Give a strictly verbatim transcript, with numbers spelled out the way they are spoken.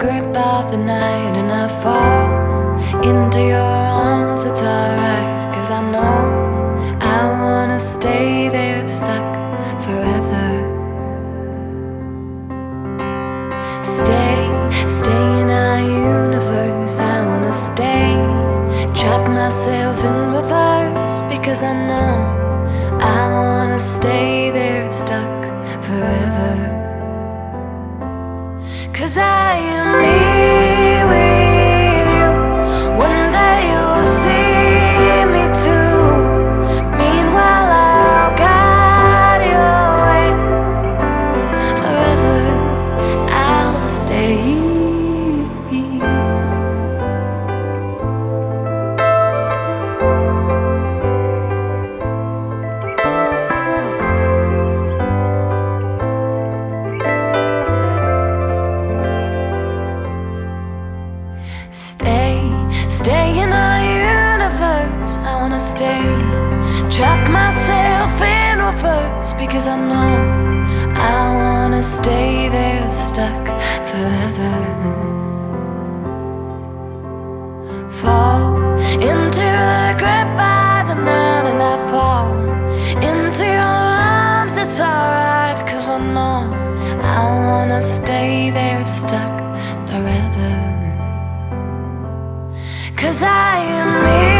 grip of the night and I fall into your arms. It's alright, 'cause I know I wanna stay there, stuck forever. Stay, stay in our universe. I wanna stay, trap myself in reverse, because I know I wanna stay there, stuck forever. 'Cause I am here with you. One day you'll see me too. Meanwhile I'll guide your way. Forever I'll stay. Stay, stay in our universe. I wanna stay, trap myself in reverse, because I know I wanna stay there, stuck forever. Fall into the grip by the night and I fall into your arms. It's alright, 'cause I know I wanna stay there, stuck forever. 'Cause I am me.